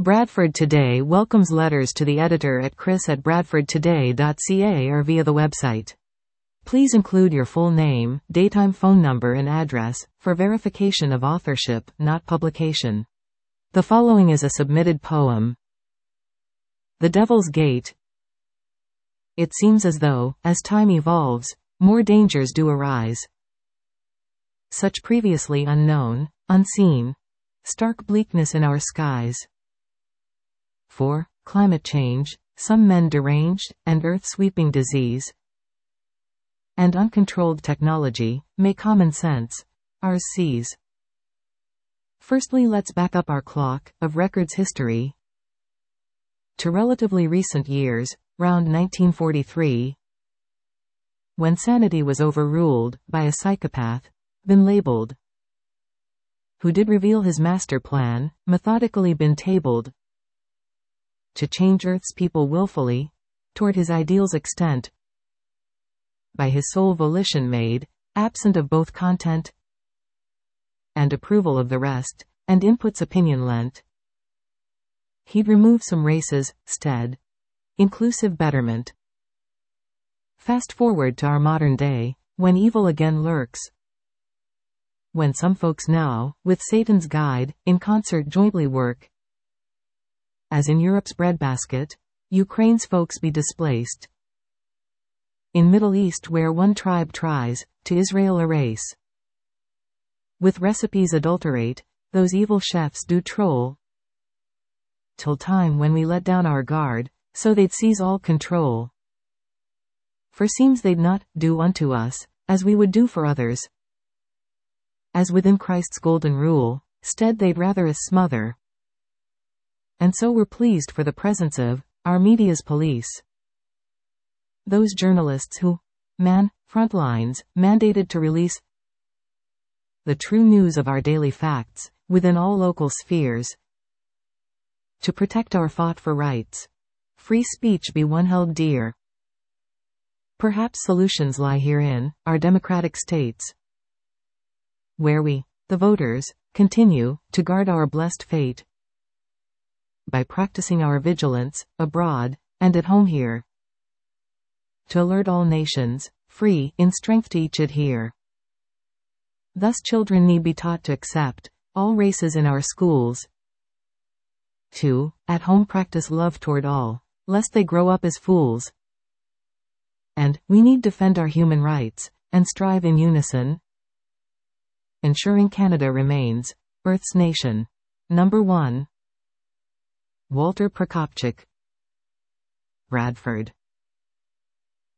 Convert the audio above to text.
Bradford Today welcomes letters to the editor at chris@bradfordtoday.ca or via the website. Please include your full name, daytime phone number and address, for verification of authorship, not publication. The following is a submitted poem. The Devil's Gate. It seems as though, as time evolves, more dangers do arise. Such previously unknown, unseen, stark bleakness in our skies. For, climate change, some men deranged, and earth-sweeping disease, and uncontrolled technology, may common sense, ours seize. Firstly, let's back up our clock, of records history, to relatively recent years, round 1943, when sanity was overruled, by a psychopath, been labeled, who did reveal his master plan, methodically been tabled, to change Earth's people willfully, toward his ideals' extent, by his sole volition made, absent of both content and approval of the rest, and input's opinion lent. He'd remove some races, stead. Inclusive betterment. Fast forward to our modern day, when evil again lurks. When some folks now, with Satan's guide, in concert jointly work. As in Europe's breadbasket, Ukraine's folks be displaced. In Middle East where one tribe tries, to Israel erase. With recipes adulterate, those evil chefs do troll. Till time when we let down our guard, so they'd seize all control. For seems they'd not do unto us, as we would do for others. As within Christ's golden rule, stead they'd rather us smother. And so we're pleased for the presence of, our media's police. Those journalists who, front lines, mandated to release the true news of our daily facts, within all local spheres. To protect our fought for rights. Free speech be one held dear. Perhaps solutions lie herein, our democratic states. Where we, the voters, continue, to guard our blessed fate. By practicing our vigilance, abroad, and at home here. To alert all nations, free, in strength to each adhere. Thus children need be taught to accept, all races in our schools. To, at home practice love toward all, lest they grow up as fools. And, we need defend our human rights, and strive in unison, ensuring Canada remains, Earth's nation. Number 1. Walter Prokopchuk. Bradford.